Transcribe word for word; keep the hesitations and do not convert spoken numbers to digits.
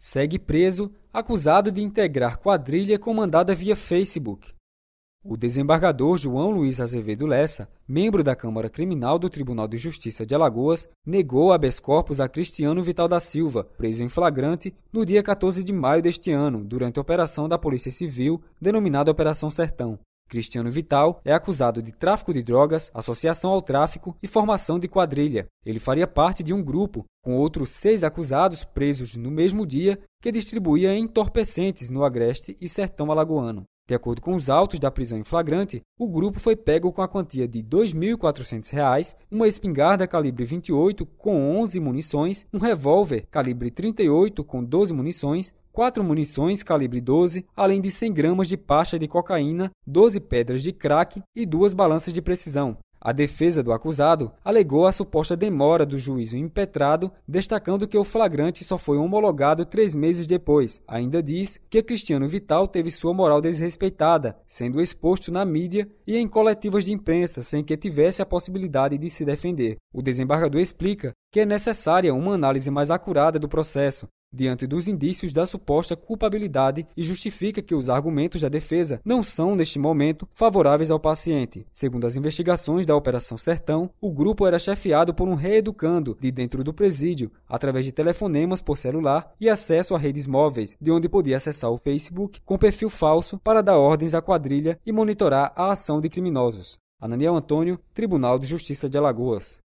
segue preso, acusado de integrar quadrilha comandada via Facebook. O desembargador João Luiz Azevedo Lessa, membro da Câmara Criminal do Tribunal de Justiça de Alagoas, negou habeas corpus a Cristiano Vital da Silva, preso em flagrante, no dia quatorze de maio deste ano, durante a operação da Polícia Civil, denominada Operação Sertão. Cristiano Vital é acusado de tráfico de drogas, associação ao tráfico e formação de quadrilha. Ele faria parte de um grupo, com outros seis acusados presos no mesmo dia, que distribuía entorpecentes no Agreste e Sertão Alagoano. De acordo com os autos da prisão em flagrante, o grupo foi pego com a quantia de dois mil e quatrocentos reais, uma espingarda calibre vinte e oito com onze munições, um revólver calibre trinta e oito com doze munições, quatro munições calibre doze, além de cem gramas de pasta de cocaína, doze pedras de crack e duas balanças de precisão. A defesa do acusado alegou a suposta demora do juízo impetrado, destacando que o flagrante só foi homologado três meses depois. Ainda diz que Cristiano Vital teve sua moral desrespeitada, sendo exposto na mídia e em coletivas de imprensa, sem que tivesse a possibilidade de se defender. O desembargador explica que é necessária uma análise mais acurada do processo, diante dos indícios da suposta culpabilidade, e justifica que os argumentos da defesa não são, neste momento, favoráveis ao paciente. Segundo as investigações da Operação Sertão, o grupo era chefiado por um reeducando de dentro do presídio, através de telefonemas por celular e acesso a redes móveis, de onde podia acessar o Facebook com perfil falso para dar ordens à quadrilha e monitorar a ação de criminosos. Ananiel Antônio, Tribunal de Justiça de Alagoas.